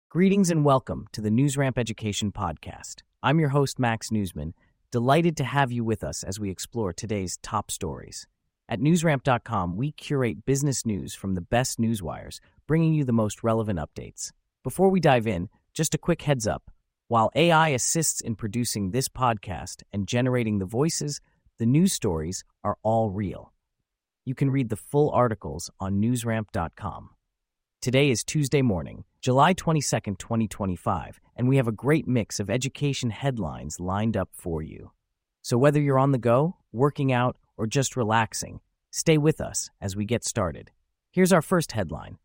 Greetings and welcome to the NewsRamp Education Podcast. I'm your host, Max Newsman, delighted to have you with us as we explore today's top stories. At newsramp.com, we curate business news from the best newswires, bringing you the most relevant updates. Before we dive in, just a quick heads up. While AI assists in producing this podcast and generating the voices, the news stories are all real. You can read the full articles on newsramp.com. Today is Tuesday morning, July 22nd, 2025, and we have a great mix of education headlines lined up for you. So whether you're on the go, working out, or just relaxing, stay with us as we get started. Here's our first headline.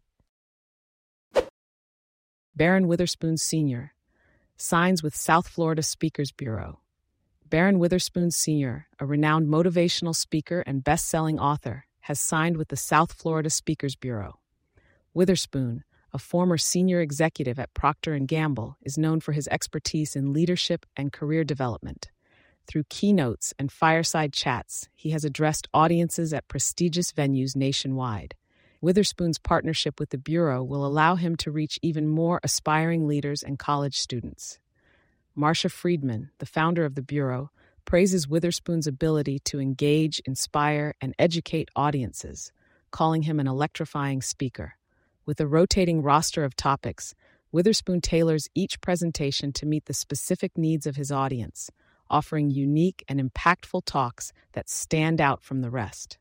Barron Witherspoon Sr. signs with South Florida Speakers Bureau. Barron Witherspoon Sr., a renowned motivational speaker and best-selling author, has signed with the South Florida Speakers Bureau. Witherspoon, a former senior executive at Procter & Gamble, is known for his expertise in leadership and career development. Through keynotes and fireside chats, he has addressed audiences at prestigious venues nationwide. Witherspoon's partnership with the Bureau will allow him to reach even more aspiring leaders and college students. Marcia Friedman, the founder of the Bureau, praises Witherspoon's ability to engage, inspire, and educate audiences, calling him an electrifying speaker. With a rotating roster of topics, Witherspoon tailors each presentation to meet the specific needs of his audience, offering unique and impactful talks that stand out from the rest.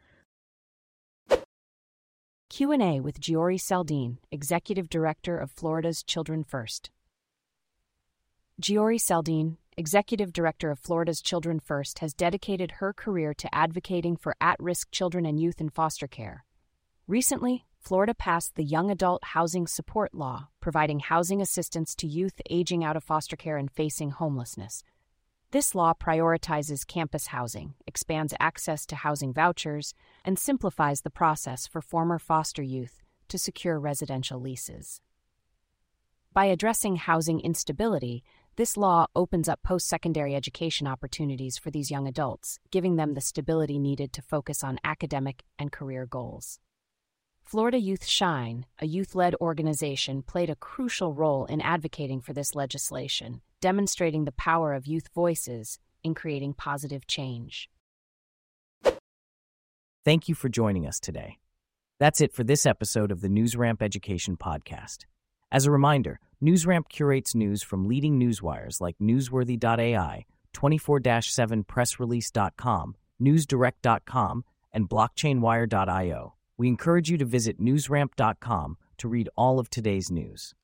Q&A with Giori Saldin, Executive Director of Florida's Children First. Giori Saldin, Executive Director of Florida's Children First, has dedicated her career to advocating for at-risk children and youth in foster care. Recently, Florida passed the Young Adult Housing Support Law, providing housing assistance to youth aging out of foster care and facing homelessness. This law prioritizes campus housing, expands access to housing vouchers, and simplifies the process for former foster youth to secure residential leases. By addressing housing instability, this law opens up post-secondary education opportunities for these young adults, giving them the stability needed to focus on academic and career goals. Florida Youth Shine, a youth-led organization, played a crucial role in advocating for this legislation, demonstrating the power of youth voices in creating positive change. Thank you for joining us today. That's it for this episode of the NewsRamp Education Podcast. As a reminder, NewsRamp curates news from leading newswires like Newsworthy.ai, 24/7pressrelease.com, NewsDirect.com, and BlockchainWire.io. We encourage you to visit newsramp.com to read all of today's news.